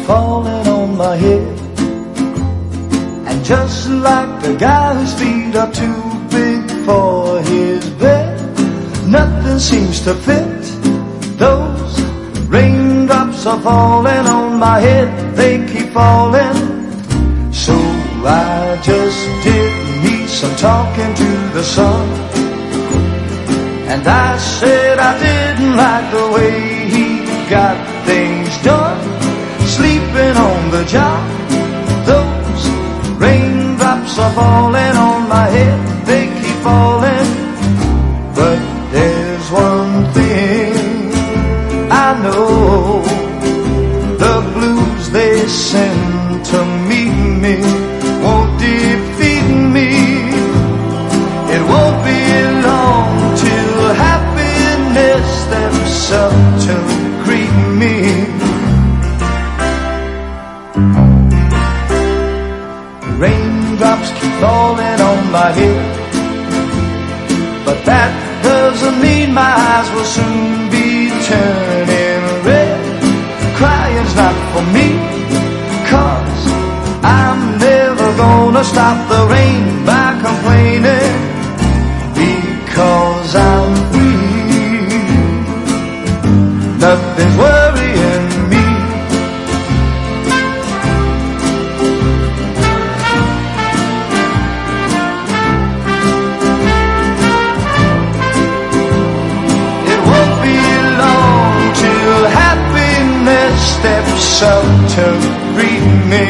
falling on my head. And just like the guy whose feet are too big for his bed, nothing seems to fit. Those raindrops are falling on my head, they keep falling. So I just did me some talking to the sun, and I said I didn't like the way he got things done, sleeping on the job. Those raindrops are falling on my head, they keep falling. But there's one thing I know, the blues they send to meet me won't defeat me. It won't be long till happiness steps up to greet me. Raindrops keep falling on my head, but that doesn't mean my eyes will soon be turning red. Crying's not for me, 'cause I'm never gonna stop the rain by complaining, because I'm free. Nothing's worrying me. It won't be long till happiness steps up to greet me.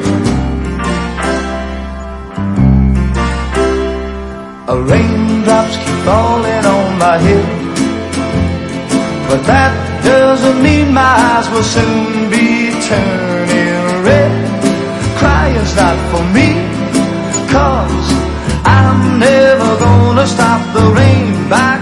Raindrops keep falling on my head, but that doesn't mean my eyes will soon be turning red. Crying's not for me, 'cause I'm never gonna stop the rain by